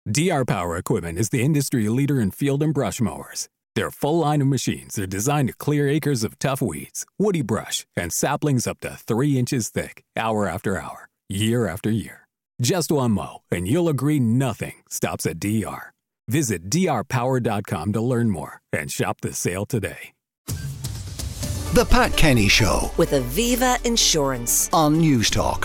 DR Power Equipment is the industry leader in field and brush mowers. Their full line of machines are designed to clear acres of tough weeds, woody brush, and saplings up to 3 inches thick, hour after hour, year after year. Just one mow, and you'll agree nothing stops at DR. Visit drpower.com to learn more and shop the sale today. The Pat Kenny Show with Aviva Insurance on News Talk.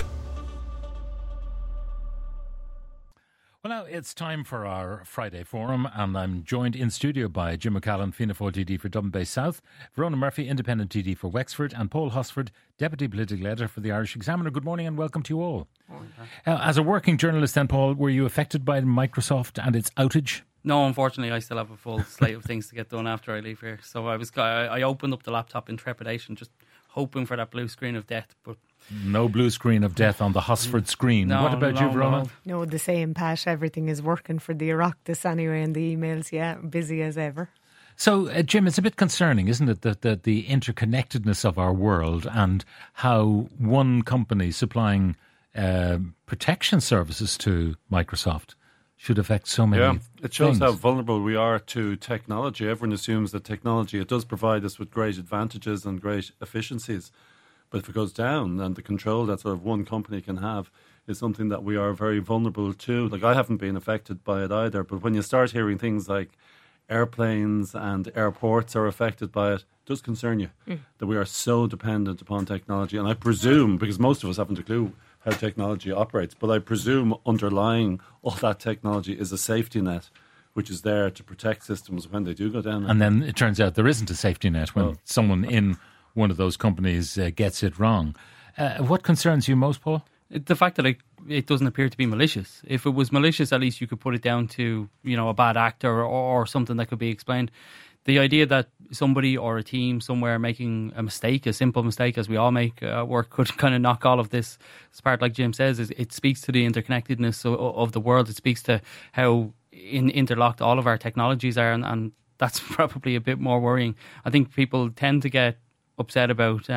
Well, now it's time for our Friday Forum, and I'm joined in studio by Jim McCallan, Fianna Fáil TD for Dublin Bay South, Verona Murphy, Independent TD for Wexford, and Paul Hosford, Deputy Political Editor for the Irish Examiner. Good morning and welcome to you all. As a working journalist then, Paul, were you affected by Microsoft and its outage? No, unfortunately, I still have a full slate of things to get done after I leave here. So I opened up the laptop in trepidation, just hoping for that blue screen of death, but no blue screen of death on the Hosford screen. No, what about you, Verona? No, the same, Pat. Everything is working for the Oireachtas anyway, and the emails, busy as ever. So, Jim, it's a bit concerning, isn't it, that the interconnectedness of our world and how one company supplying protection services to Microsoft should affect so many it shows things. How vulnerable we are to technology. Everyone assumes that technology, it does provide us with great advantages and great efficiencies. But if it goes down, and the control that sort of one company can have is something that we are very vulnerable to. Like, I haven't been affected by it either, but when you start hearing things like airplanes and airports are affected by it, it does concern you that we are so dependent upon technology. And I presume, because most of us haven't a clue how technology operates, but I presume underlying all that technology is a safety net which is there to protect systems when they do go down. And then it turns out there isn't a safety net when someone in one of those companies gets it wrong. What concerns you most, Paul? The fact that it doesn't appear to be malicious. If it was malicious, at least you could put it down to, a bad actor or something that could be explained. The idea that somebody or a team somewhere making a mistake, a simple mistake, as we all make at work, could kind of knock all of this apart, like Jim says, it speaks to the interconnectedness of the world. It speaks to how interlocked all of our technologies are, and that's probably a bit more worrying. I think people tend to get upset about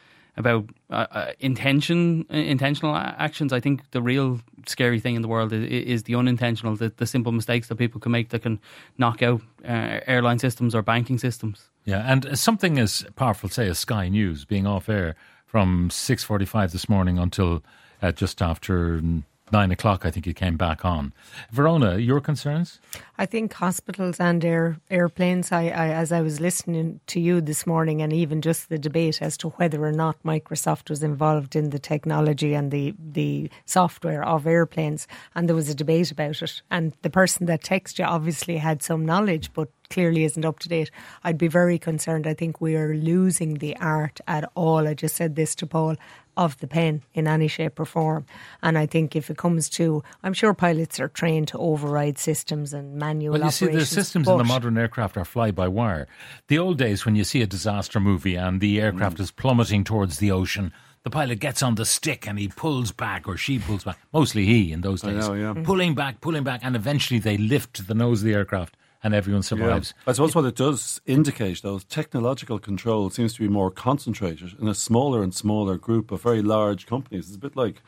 intentional actions. I think the real scary thing in the world is the unintentional, the simple mistakes that people can make that can knock out airline systems or banking systems. Yeah, and something as powerful, say, as Sky News being off air from 6:45 this morning until just after 9 o'clock, I think it came back on. Verona, your concerns? I think hospitals and airplanes, as I was listening to you this morning, and even just the debate as to whether or not Microsoft was involved in the technology and the software of airplanes, and there was a debate about it, and the person that texted you obviously had some knowledge, but clearly isn't up to date. I'd be very concerned. I think we are losing the art at all. I just said this to Paul, of the pen in any shape or form. And I think if it comes to, I'm sure pilots are trained to override systems and manual operations. Well, you see, the systems in the modern aircraft are fly-by-wire. The old days when you see a disaster movie and the aircraft is plummeting towards the ocean, the pilot gets on the stick and he pulls back, or she pulls back, mostly he in those days, pulling back, and eventually they lift to the nose of the aircraft and everyone survives. I suppose what it does indicate, though, is technological control seems to be more concentrated in a smaller and smaller group of very large companies. It's a bit like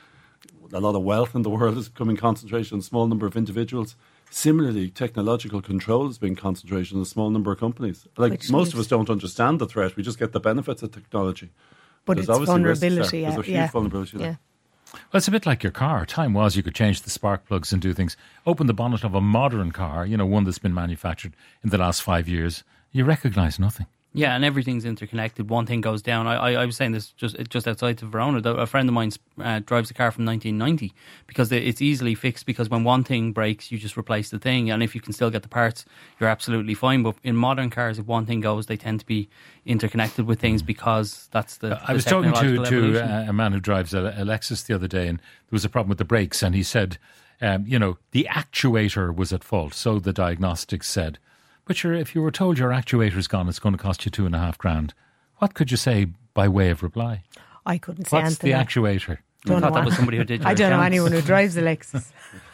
a lot of wealth in the world is becoming concentrated in a small number of individuals. Similarly, technological control is being concentrated in a small number of companies. Most of us don't understand the threat. We just get the benefits of technology. But There's it's vulnerability. There's a huge vulnerability there. Well, it's a bit like your car. Time was you could change the spark plugs and do things. Open the bonnet of a modern car, one that's been manufactured in the last 5 years. You recognise nothing. Yeah, and everything's interconnected. One thing goes down. I was saying this just outside of Verona. A friend of mine drives a car from 1990 because it's easily fixed, because when one thing breaks, you just replace the thing. And if you can still get the parts, you're absolutely fine. But in modern cars, if one thing goes, they tend to be interconnected with things because that's the I was talking to a man who drives a Lexus the other day, and there was a problem with the brakes. And he said, the actuator was at fault, so the diagnostics said. But sure, if you were told your actuator's gone, it's going to cost you $2,500. What could you say by way of reply? I couldn't say What's the actuator? I thought that was somebody who did your I don't know accounts. anyone who drives a Lexus.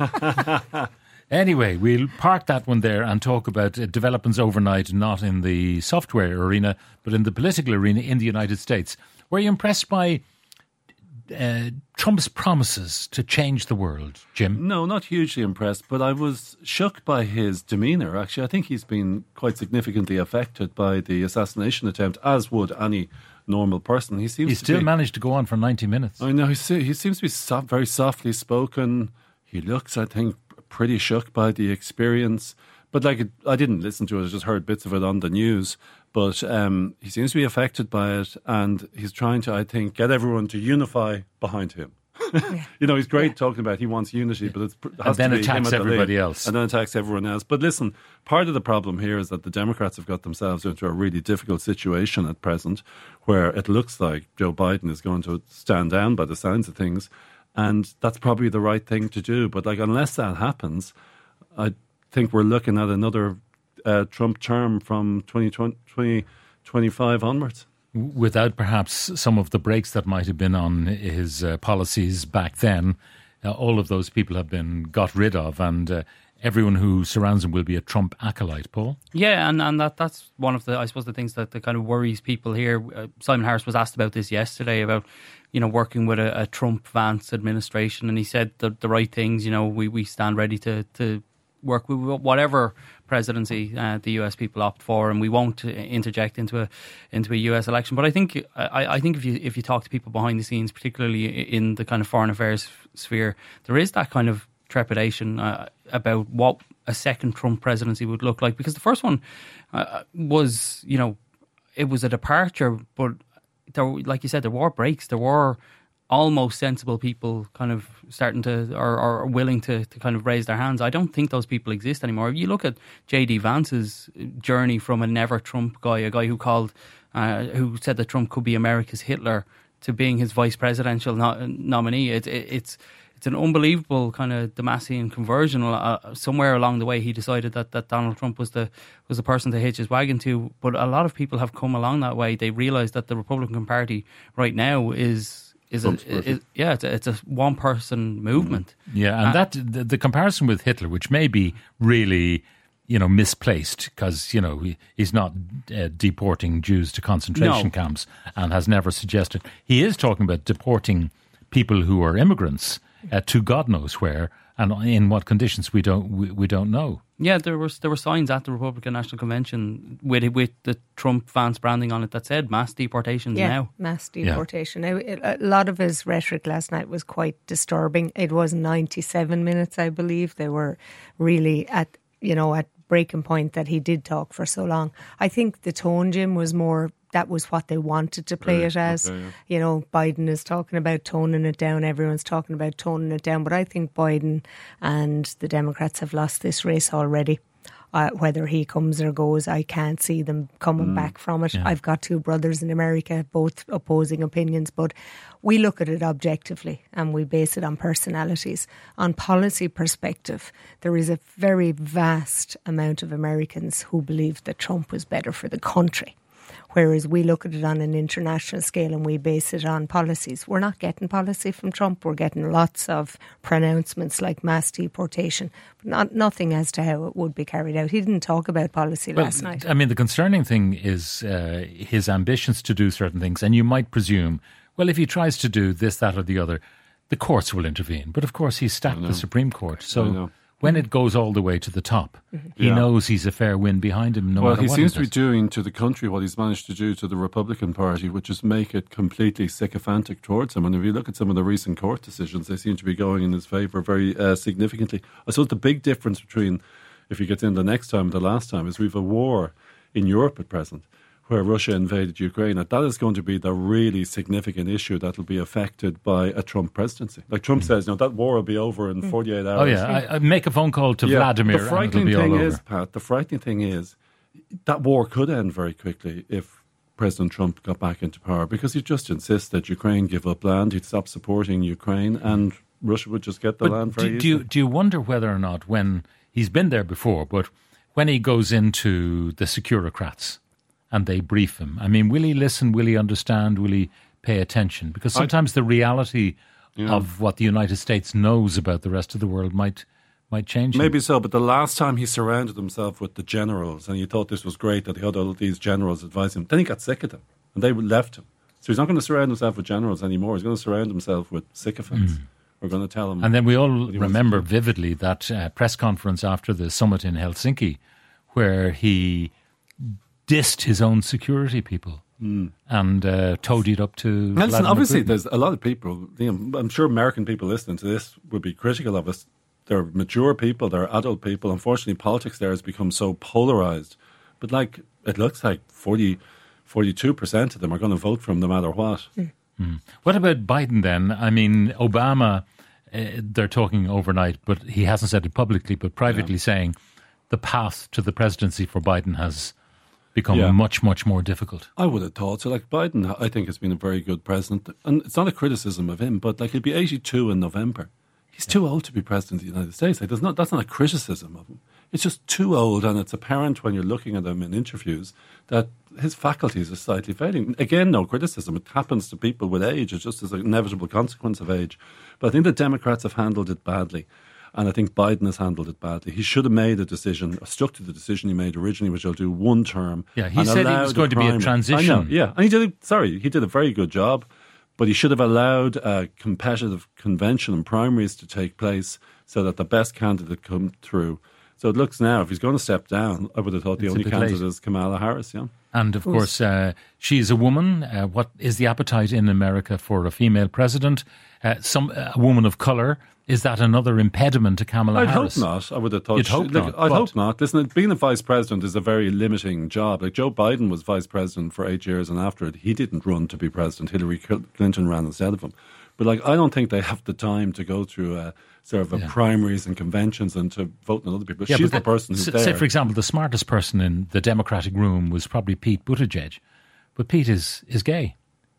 Anyway, we'll park that one there and talk about developments overnight, not in the software arena, but in the political arena in the United States. Were you impressed by Trump's promises to change the world, Jim? No, not hugely impressed, but I was shocked by his demeanour. Actually, I think he's been quite significantly affected by the assassination attempt, as would any normal person. He still managed to go on for 90 minutes. I know, he seems to be very softly spoken. He looks, I think, pretty shocked by the experience. But I didn't listen to it, I just heard bits of it on the news. But he seems to be affected by it, and he's trying to, I think, get everyone to unify behind him. He's great talking about he wants unity, but it has then to be attacks him at the everybody lead, else. and then attacks everyone else. But listen, part of the problem here is that the Democrats have got themselves into a really difficult situation at present, where it looks like Joe Biden is going to stand down by the sounds of things, and that's probably the right thing to do. But unless that happens, I think we're looking at another Trump term from 2025 onwards. Without perhaps some of the breaks that might have been on his policies back then, all of those people have been got rid of, and everyone who surrounds him will be a Trump acolyte, Paul. Yeah, and that's one of the, I suppose, the things that kind of worries people here. Simon Harris was asked about this yesterday, about working with a Trump-Vance administration, and he said the right things. We stand ready to work with whatever presidency the US people opt for, and we won't interject into a US election. But I think if you talk to people behind the scenes, particularly in the kind of foreign affairs sphere, there is that kind of trepidation about what a second Trump presidency would look like, because the first one was, it was a departure, but there, like you said, there were breaks, there were almost sensible people kind of starting to or willing to kind of raise their hands. I don't think those people exist anymore. If you look at J.D. Vance's journey from a never Trump guy, a guy who who said that Trump could be America's Hitler, to being his vice presidential nominee, it's an unbelievable kind of Damascene conversion. Somewhere along the way, he decided that Donald Trump was the person to hitch his wagon to. But a lot of people have come along that way. They realise that the Republican Party right now it's a one-person movement. Yeah, and the comparison with Hitler, which may be really, misplaced, because, he's not deporting Jews to concentration camps and has never suggested. He is talking about deporting people who are immigrants to God knows where, and in what conditions we don't know. Yeah, there were signs at the Republican National Convention with the Trump-Vance branding on it that said mass deportations now. Mass deportation. Now, a lot of his rhetoric last night was quite disturbing. It was 97 minutes, I believe. They were really at breaking point that he did talk for so long. I think the tone, Jim, was more, that was what they wanted to play it as. Okay, yeah. Biden is talking about toning it down. Everyone's talking about toning it down. But I think Biden and the Democrats have lost this race already. Whether he comes or goes, I can't see them coming back from it. Yeah. I've got two brothers in America, both opposing opinions, but we look at it objectively and we base it on personalities. On policy perspective, there is a very vast amount of Americans who believe that Trump was better for the country. Whereas we look at it on an international scale and we base it on policies. We're not getting policy from Trump. We're getting lots of pronouncements like mass deportation, but nothing as to how it would be carried out. He didn't talk about policy last night. I mean, the concerning thing is his ambitions to do certain things. And you might presume, well, if he tries to do this, that or the other, the courts will intervene. But of course, he's stacked the Supreme Court. So when it goes all the way to the top, he knows he's a fair win behind him. Well, he seems to be doing to the country what he's managed to do to the Republican Party, which is make it completely sycophantic towards him. And if you look at some of the recent court decisions, they seem to be going in his favour very significantly. I suppose the big difference between, if he gets in the next time and the last time, is we have a war in Europe at present, where Russia invaded Ukraine. And that is going to be the really significant issue that will be affected by a Trump presidency. Like Trump says, that war will be over in 48 hours. Oh, yeah. I make a phone call to Vladimir the frightening and it'll be thing all over. Is, Pat, the frightening thing is that war could end very quickly if President Trump got back into power, because he'd just insist that Ukraine give up land, he'd stop supporting Ukraine, and Russia would just get the land very easily. Do you wonder whether or not, when he's been there before, but when he goes into the Securocrats and they brief him, I mean, will he listen? Will he understand? Will he pay attention? Because sometimes the reality of what the United States knows about the rest of the world might change him. Maybe so, but the last time he surrounded himself with the generals and he thought this was great that he had all these generals advise him, then he got sick of them and they left him. So he's not going to surround himself with generals anymore. He's going to surround himself with sycophants. We're going to tell him. And then we all remember vividly that press conference after the summit in Helsinki where he dissed his own security people and toadied up to Listen, obviously, Putin. there's a lot of people, I'm sure American people listening to this would be critical of us. They're mature people, they're adult people. Unfortunately, politics there has become so polarised. But it looks like 42% of them are going to vote for him no matter what. What about Biden then? I mean, Obama, they're talking overnight, but he hasn't said it publicly, but privately saying the path to the presidency for Biden has become much, much more difficult. I would have thought so. Biden, I think, has been a very good president. And it's not a criticism of him, but he'll be 82 in November. He's too old to be president of the United States. That's not a criticism of him. It's just too old, and it's apparent when you're looking at him in interviews that his faculties are slightly fading. Again, no criticism. It happens to people with age. It's just an inevitable consequence of age. But I think the Democrats have handled it badly, and I think Biden has handled it badly. He should have made a decision, stuck to the decision he made originally, which he'll do one term. Yeah, he said it was going to be a transition. I know, yeah. And he did a very good job. But he should have allowed a competitive convention and primaries to take place so that the best candidate come through. So it looks now, if he's going to step down, I would have thought the only candidate is Kamala Harris, And of course, she is a woman. What is the appetite in America for a female president? A woman of colour. Is that another impediment to Kamala Harris? I'd hope not. I would have thought. You'd hope not. I'd hope not. Listen, being a vice president is a very limiting job. Joe Biden was vice president for 8 years, and after it, he didn't run to be president. Hillary Clinton ran instead of him. But I don't think they have the time to go through primaries and conventions and to vote on other people. She's the person who's there. Say, for example, the smartest person in the Democratic room was probably Pete Buttigieg. But Pete is gay.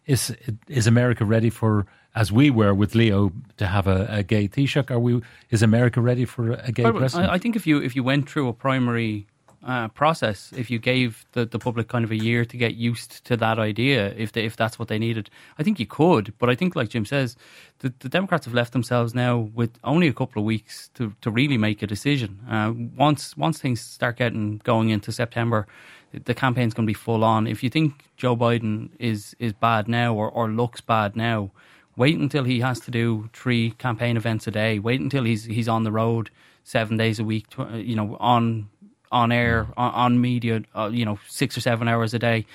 Is America ready for, as we were with Leo, to have a gay Taoiseach? Is America ready for a gay president? I think if you went through a primary process, if you gave the public kind of a year to get used to that idea, if that's what they needed, I think you could. But I think, like Jim says, the Democrats have left themselves now with only a couple of weeks to really make a decision. Once things start getting going into September, the campaign's going to be full on. If you think Joe Biden is bad now or looks bad now, wait until he has to do 3 campaign events a day. Wait until he's on the road 7 days a week, on air, on media, 6 or 7 hours a day.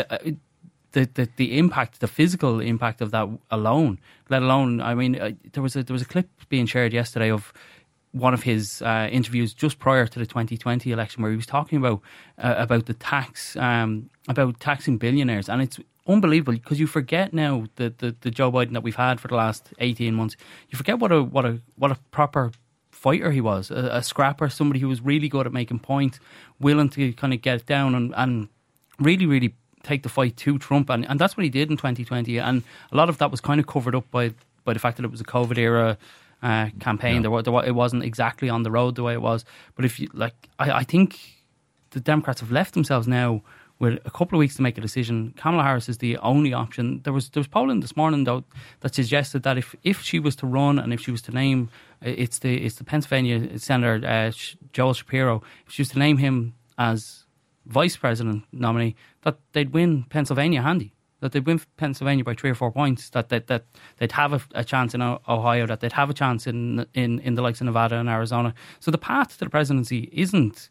The impact, the physical impact of that alone, let alone, there was a clip being shared yesterday of one of his interviews just prior to the 2020 election where he was talking about the tax, about taxing billionaires, and it's unbelievable because you forget now the Joe Biden that we've had for the last 18 months. You forget what a proper fighter he was, a scrapper, somebody who was really good at making points, willing to kind of get it down and really, really take the fight to Trump, and that's what he did in 2020. And a lot of that was kind of covered up by the fact that it was a COVID era campaign. It wasn't exactly on the road the way it was. But if you I think the Democrats have left themselves now with a couple of weeks to make a decision. Kamala Harris is the only option. There was polling this morning though that suggested that if she was to run and if she was to name, it's the Pennsylvania Senator Joel Shapiro, if she was to name him as vice president nominee, that they'd win Pennsylvania handy. That they'd win Pennsylvania by 3 or 4 points. That they'd have a chance in Ohio. That they'd have a chance in the likes of Nevada and Arizona. So the path to the presidency isn't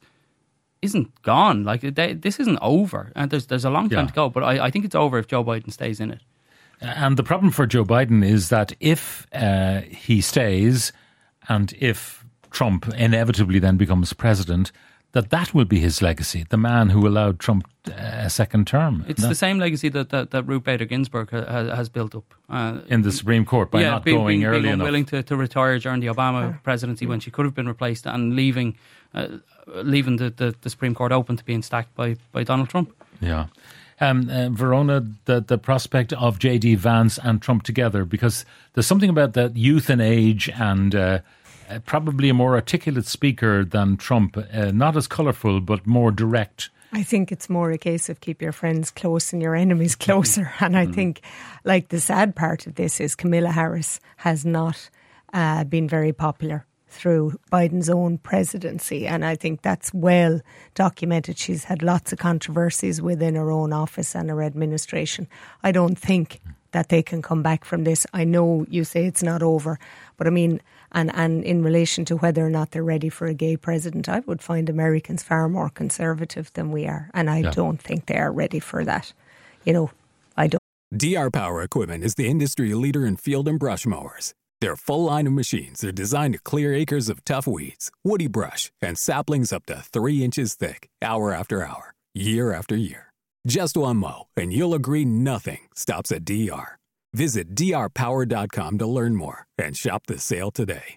gone. This isn't over, and there's a long time to go. But I think it's over if Joe Biden stays in it. And the problem for Joe Biden is that if he stays, and if Trump inevitably then becomes president, that will be his legacy. The man who allowed Trump a second term. It's the same legacy that Ruth Bader Ginsburg has built up in the Supreme Court by not going early enough. Being unwilling to retire during the Obama presidency when she could have been replaced, and leaving the Supreme Court open to being stacked by Donald Trump. Yeah. Verona, the prospect of J.D. Vance and Trump together, because there's something about that youth and age and probably a more articulate speaker than Trump, not as colourful but more direct. I think it's more a case of keep your friends close and your enemies closer. And I think the sad part of this is Kamala Harris has not been very popular through Biden's own presidency. And I think that's well documented. She's had lots of controversies within her own office and her administration. I don't think that they can come back from this. I know you say it's not over, but I mean, and in relation to whether or not they're ready for a gay president, I would find Americans far more conservative than we are. And I don't think they are ready for that. I don't. DR Power Equipment is the industry leader in field and brush mowers. Their full line of machines are designed to clear acres of tough weeds, woody brush, and saplings up to 3 inches thick, hour after hour, year after year. Just one mow, and you'll agree nothing stops at DR. Visit drpower.com to learn more and shop the sale today.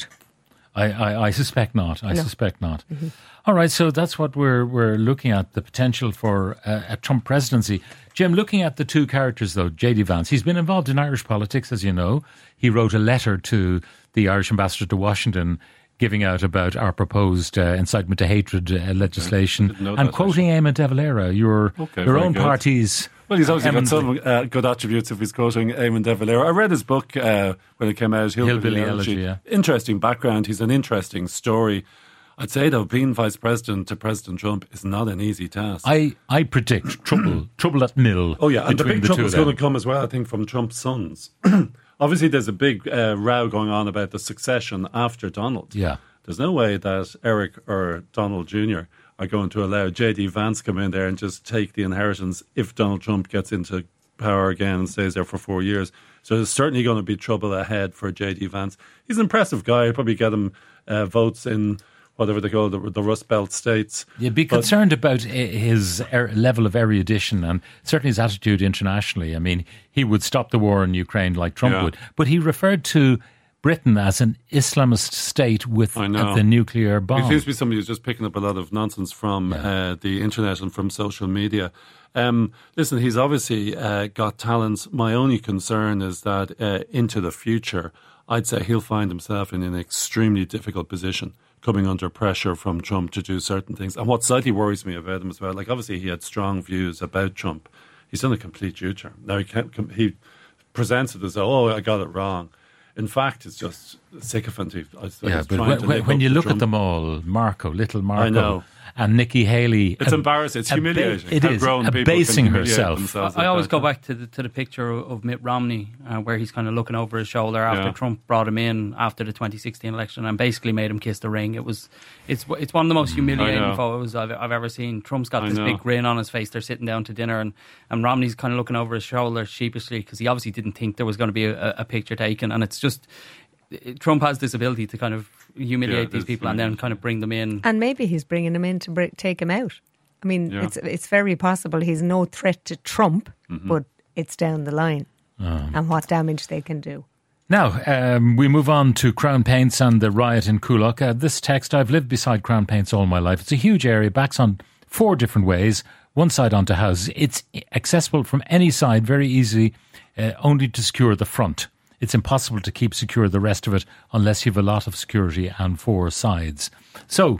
I suspect not. I suspect not. Mm-hmm. All right, so that's what we're looking at, the potential for a Trump presidency. Jim, looking at the two characters, though, J.D. Vance, he's been involved in Irish politics, as you know. He wrote a letter to the Irish ambassador to Washington giving out about our proposed incitement to hatred legislation and quoting Eamon de Valera, your own party's... Well, he's obviously got some good attributes if he's quoting Eamon de Valera. I read his book when it came out, Hillbilly Elegy. Yeah. Interesting background. He's an interesting story. I'd say, though, being vice president to President Trump is not an easy task. I predict trouble at mill. Oh, yeah, and the big trouble is going to come as well, I think, from Trump's sons. Obviously, there's a big row going on about the succession after Donald. Yeah. There's no way that Eric or Donald Jr. are going to allow J.D. Vance come in there and just take the inheritance if Donald Trump gets into power again and stays there for 4 years. So there's certainly going to be trouble ahead for J.D. Vance. He's an impressive guy. He'll probably get him votes in whatever they call the Rust Belt states. You'd be concerned about his level of erudition and certainly his attitude internationally. I mean, he would stop the war in Ukraine like Trump would. But he referred to Britain as an Islamist state with the nuclear bomb. He seems to be somebody who's just picking up a lot of nonsense from the internet and from social media. Listen, he's obviously got talents. My only concern is that into the future, I'd say he'll find himself in an extremely difficult position, coming under pressure from Trump to do certain things. And what slightly worries me about him as well, like obviously he had strong views about Trump. He's done a complete U-turn. Now he presents it as, I got it wrong. In fact, it's just sycophancy. But when you look at them all, little Marco, and Nikki Haley, it's embarrassing. It's humiliating. It is abasing herself. I always go back to the picture of Mitt Romney, where he's kind of looking over his shoulder after Trump brought him in after the 2016 election and basically made him kiss the ring. It's one of the most humiliating photos I've ever seen. Trump's got this big grin on his face. They're sitting down to dinner, and Romney's kind of looking over his shoulder sheepishly because he obviously didn't think there was going to be a picture taken, and it's just. Trump has this ability to kind of humiliate these people and then kind of bring them in. And maybe he's bringing them in to take him out. I mean, it's very possible he's no threat to Trump, but it's down the line and what damage they can do. Now, we move on to Crown Paints and the riot in Coolock. This text, I've lived beside Crown Paints all my life. It's a huge area, backs on 4 different ways, one side onto houses. It's accessible from any side, very easy, only to secure the front. It's impossible to keep secure the rest of it unless you have a lot of security on 4 sides. So,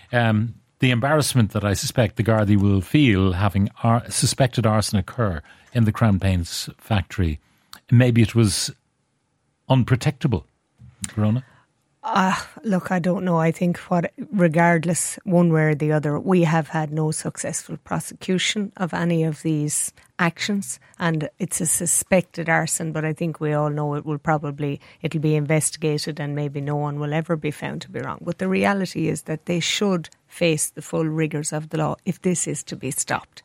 the embarrassment that I suspect the Gardaí will feel having suspected arson occur in the Crown Paints factory, maybe it was unprotectable. Verona? Look, I don't know. I think regardless, one way or the other, we have had no successful prosecution of any of these actions, and it's a suspected arson, but I think we all know it'll be investigated and maybe no one will ever be found to be wrong. But the reality is that they should face the full rigours of the law if this is to be stopped.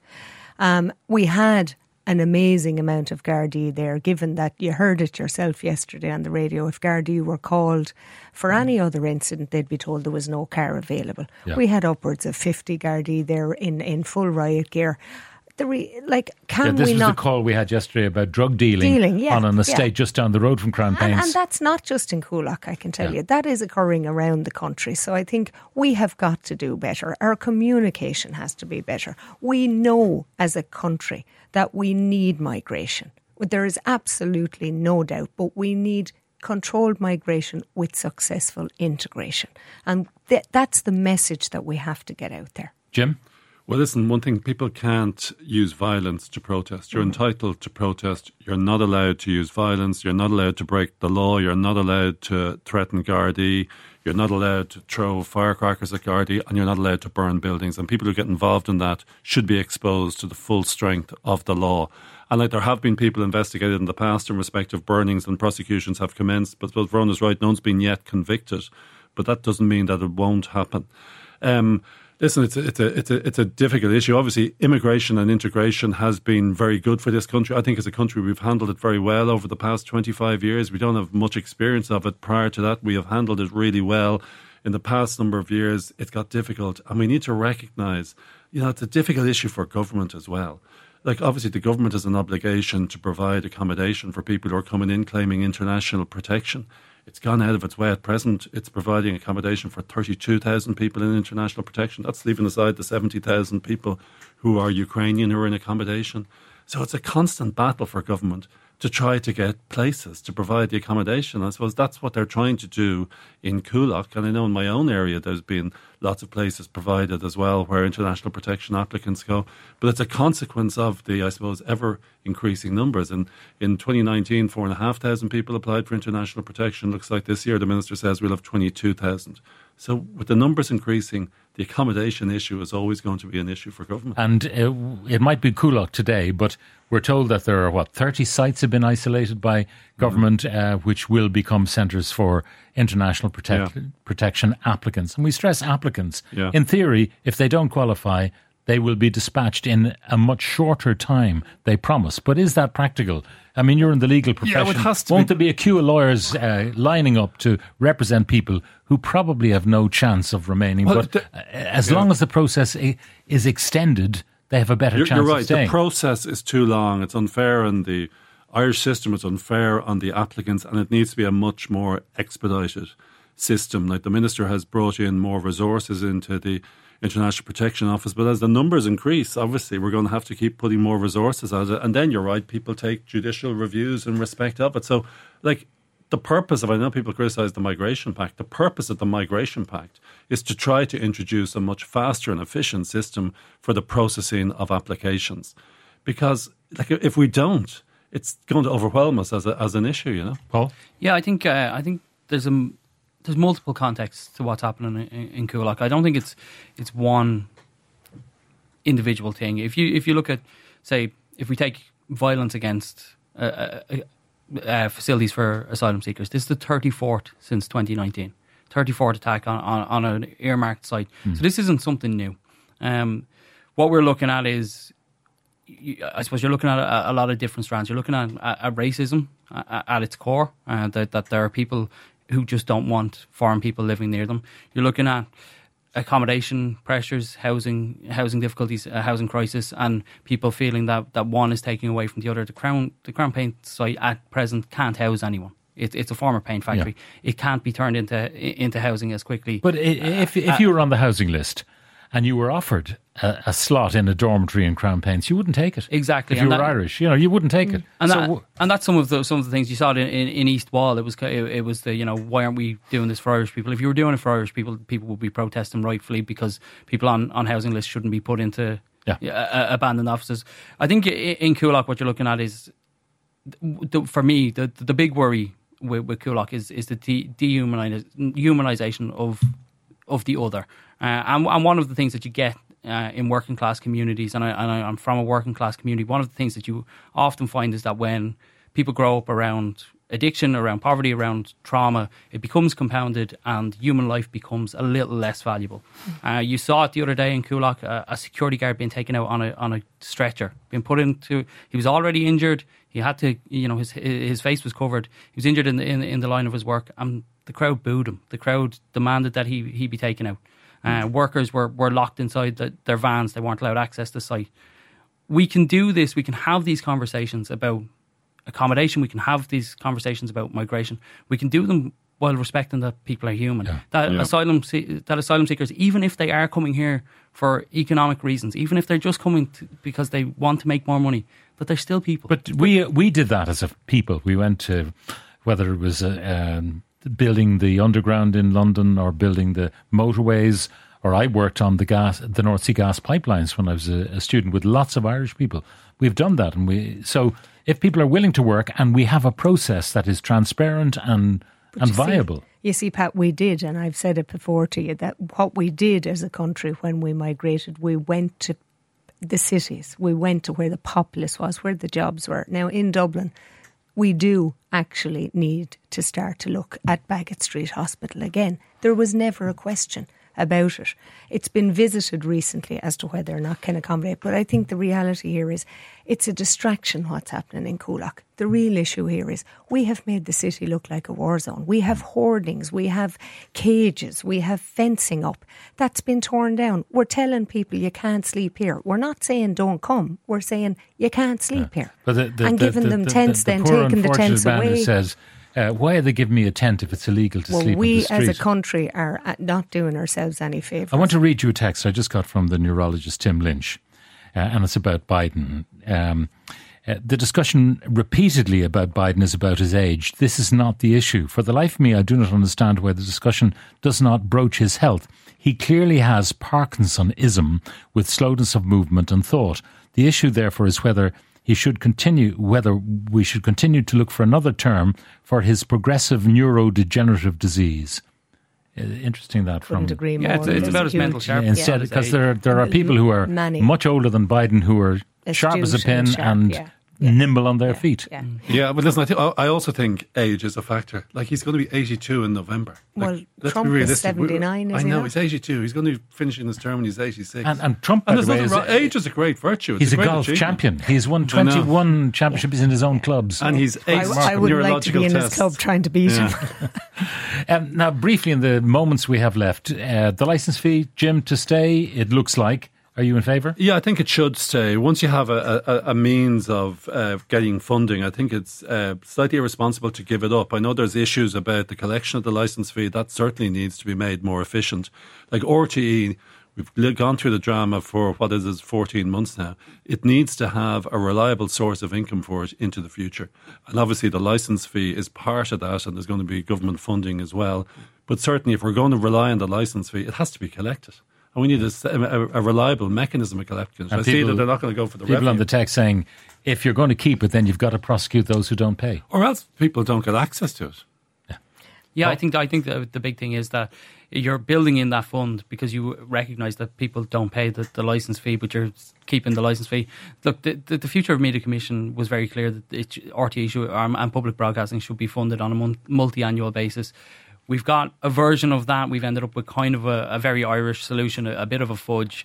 We had an amazing amount of Gardaí there, given that you heard it yourself yesterday on the radio. If Gardaí were called for any other incident, they'd be told there was no car available. Yeah. We had upwards of 50 Gardaí there in full riot gear. This was the call we had yesterday about drug dealing on an estate just down the road from Crown Paints. And that's not just in Coolock, I can tell you. That is occurring around the country. So I think we have got to do better. Our communication has to be better. We know as a country that we need migration. There is absolutely no doubt, but we need controlled migration with successful integration. And that's the message that we have to get out there. Jim? Well, listen, one thing, people can't use violence to protest. You're entitled to protest. You're not allowed to use violence. You're not allowed to break the law. You're not allowed to threaten Gardaí. you're not allowed to throw firecrackers at Gardaí, and you're not allowed to burn buildings. And people who get involved in that should be exposed to the full strength of the law. And like there have been people investigated in the past in respect of burnings, and prosecutions have commenced. But Verona's right, no one's been yet convicted. But that doesn't mean that it won't happen. Listen, it's a difficult issue. Obviously, immigration and integration has been very good for this country. I think as a country we've handled it very well over the past 25 years. We don't have much experience of it. Prior to that, we have handled it really well. In the past number of years, it got difficult. And we need to recognise, it's a difficult issue for government as well. Like, obviously, the government has an obligation to provide accommodation for people who are coming in claiming international protection. It's gone out of its way at present. It's providing accommodation for 32,000 people in international protection. That's leaving aside the 70,000 people who are Ukrainian who are in accommodation. So it's a constant battle for government to try to get places to provide the accommodation. I suppose that's what they're trying to do in Coolock. And I know in my own area there's been lots of places provided as well where international protection applicants go. But it's a consequence of the, I suppose, ever increasing numbers. And in 2019, 4,500 people applied for international protection. Looks like this year the Minister says we'll have 22,000. So with the numbers increasing, the accommodation issue is always going to be an issue for government. And it might be Coolock today, but we're told that there are, 30 sites have been isolated by government, which will become centres for international protection applicants. And we stress applicants. Yeah. In theory, if they don't qualify, they will be dispatched in a much shorter time, they promise. But is that practical? I mean, you're in the legal profession. Yeah, it has to Won't there be a queue of lawyers lining up to represent people who probably have no chance of remaining? Well, but as long as the process is extended, they have a better chance of staying. You're right. The process is too long. It's unfair on the Irish system. It's unfair on the applicants, and it needs to be a much more expedited system. Like the Minister has brought in more resources into the International Protection Office, but as the numbers increase, obviously we're going to have to keep putting more resources at it. And then you're right, people take judicial reviews in respect of it. So, like, the purpose of, I know people criticise the Migration Pact, the purpose of the Migration Pact is to try to introduce a much faster and efficient system for the processing of applications. Because, like, if we don't, it's going to overwhelm us as an issue, Paul? Yeah, I think there's multiple contexts to what's happening in Coolock. I don't think it's one individual thing. If you look at, say, if we take violence against facilities for asylum seekers, this is the 34th since 2019. 34th attack on an earmarked site. So this isn't something new. What we're looking at is, I suppose you're looking at a lot of different strands. You're looking at racism at its core, that there are people who just don't want foreign people living near them. You're looking at accommodation pressures, housing difficulties, housing crisis, and people feeling that one is taking away from the other. The Crown Paint site at present can't house anyone. It's a former paint factory. Yeah. It can't be turned into housing as quickly. But if you were on the housing list and you were offered a slot in a dormitory in Crown Paints, you wouldn't take it. Exactly. If you were Irish, you wouldn't take it. And that's some of the things you saw in East Wall. It was the why aren't we doing this for Irish people? If you were doing it for Irish people, people would be protesting rightfully because people on housing lists shouldn't be put into abandoned offices. I think in Coolock, what you're looking at is, for me, the big worry with Coolock is the dehumanisation of the other. And one of the things that you get in working class communities, and I'm from a working class community, one of the things that you often find is that when people grow up around addiction, around poverty, around trauma, it becomes compounded and human life becomes a little less valuable. You saw it the other day in Coolock, a security guard being taken out on a stretcher, being put into, he was already injured, he had to, his face was covered, he was injured in the line of his work, and the crowd booed him. The crowd demanded that he be taken out. Workers were locked inside their vans. They weren't allowed access to the site. We can do this. We can have these conversations about accommodation. We can have these conversations about migration. We can do them while respecting that people are human. Asylum seekers, even if they are coming here for economic reasons, even if they're just coming because they want to make more money, that they're still people. But we did that as a people. We went to, whether it was building the underground in London or building the motorways, or I worked on the North Sea gas pipelines when I was a student with lots of Irish people. We've done that, and so if people are willing to work and we have a process that is transparent and and viable. You see, Pat, we did, and I've said it before to you, that what we did as a country when we migrated, we went to the cities. We went to where the populace was, where the jobs were. Now, in Dublin, we do actually need to start to look at Bagot Street Hospital again. There was never a question about it. It's been visited recently as to whether or not can accommodate, but I think the reality here is it's a distraction what's happening in Coolock. The real issue here is we have made the city look like a war zone. We have hoardings, we have cages, we have fencing up. That's been torn down. We're telling people you can't sleep here. We're not saying don't come. We're saying you can't sleep here. But and giving them tents, then poor taking the tents man who away. says, why are they giving me a tent if it's illegal to sleep on the we street? as a country are not doing ourselves any favours. I want to read you a text I just got from the neurologist Tim Lynch, and it's about Biden. The discussion repeatedly about Biden is about his age. This is not the issue. For the life of me, I do not understand why the discussion does not broach his health. He clearly has Parkinsonism with slowness of movement and thought. The issue, therefore, is whether we should continue to look for another term for his progressive neurodegenerative disease. Interesting that Couldn't from agree more. It's about his mental sharpness. instead, because there are people who are much older than Biden who are sharp as a pin and nimble on their feet. Yeah, but listen, I also think age is a factor. Like, he's going to be 82 in November. Well, let's Trump be realistic. is 79, is I he know, not? he's 82. He's going to be finishing his term when he's 86. And Trump, by and the way, age is a great virtue. It's he's a great golf achievement. champion. He's won 21 championships in his own clubs. And he's I wouldn't like to be in his club trying to beat him. Now, briefly, in the moments we have left, the licence fee, Jim, to stay, it looks like. Are you in favour? Yeah, I think it should stay. Once you have a means of getting funding, I think it's slightly irresponsible to give it up. I know there's issues about the collection of the licence fee. That certainly needs to be made more efficient. Like RTE, we've gone through the drama for 14 months now. It needs to have a reliable source of income for it into the future. And obviously the licence fee is part of that, and there's going to be government funding as well. But certainly if we're going to rely on the licence fee, it has to be collected. And we need a reliable mechanism of collection. I see that they're not going to go for the revenue. People on the text saying, if you're going to keep it, then you've got to prosecute those who don't pay. Or else people don't get access to it. Yeah, I think the big thing is that you're building in that fund because you recognise that people don't pay the licence fee, but you're keeping the licence fee. Look, the Future of Media Commission was very clear that RTE and public broadcasting should be funded on a multi-annual basis. We've got a version of that. We've ended up with kind of a very Irish solution, a bit of a fudge.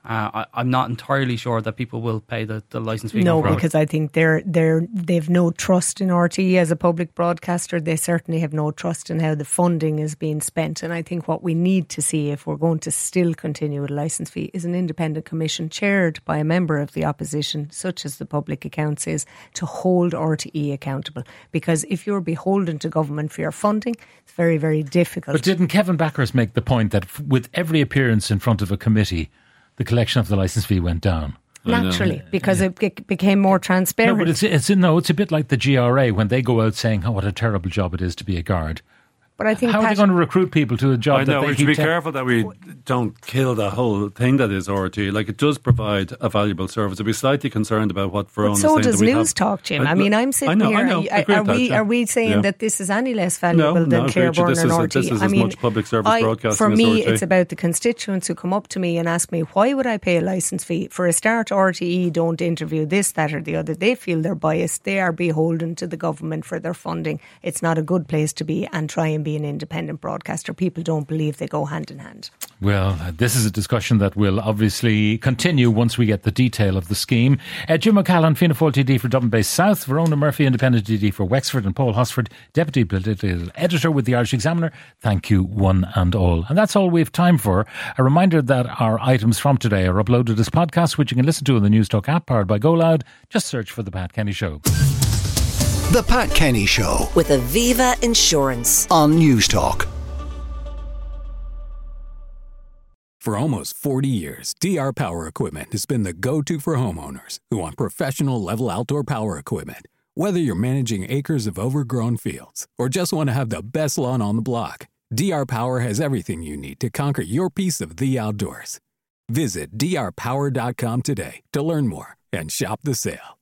I'm not entirely sure that people will pay the licence fee. No, because I think they've no trust in RTE as a public broadcaster. They certainly have no trust in how the funding is being spent. And I think what we need to see, if we're going to still continue with a licence fee, is an independent commission chaired by a member of the opposition, such as the Public Accounts is, to hold RTE accountable. Because if you're beholden to government for your funding, it's very, very difficult. But didn't Kevin Backhurst make the point that with every appearance in front of a committee, the collection of the licence fee went down? Naturally, because it became more transparent. No, but it's a bit like the GRA when they go out saying, "Oh, what a terrible job it is to be a guard." But I think how are they going to recruit people to a job? I know, that we they should be keep careful that we don't kill the whole thing that is RTE. Like, it does provide a valuable service. I'd be slightly concerned about what Verona is saying. So does News Talk, Jim. I mean, I'm sitting here. Are we saying that this is any less valuable than Clareburn and RTE? This is as much public service broadcasting for me, as RTE. it's about the constituents who come up to me and ask me, why would I pay a licence fee? For a start, RTE don't interview this, that or the other. They feel they're biased. They are beholden to the government for their funding. It's not a good place to be, and try and be an independent broadcaster. People don't believe they go hand in hand. Well, this is a discussion that will obviously continue once we get the detail of the scheme. Jim O'Callaghan, Fianna Fáil TD for Dublin Bay South, Verona Murphy, Independent TD for Wexford, and Paul Hosford, Deputy Political Editor with the Irish Examiner. Thank you, one and all. And that's all we have time for. A reminder that our items from today are uploaded as podcasts, which you can listen to in the News Talk app powered by Go Loud. Just search for The Pat Kenny Show. The Pat Kenny Show with Aviva Insurance on News Talk. For almost 40 years, DR Power Equipment has been the go-to for homeowners who want professional level outdoor power equipment. Whether you're managing acres of overgrown fields or just want to have the best lawn on the block, DR Power has everything you need to conquer your piece of the outdoors. Visit drpower.com today to learn more and shop the sale.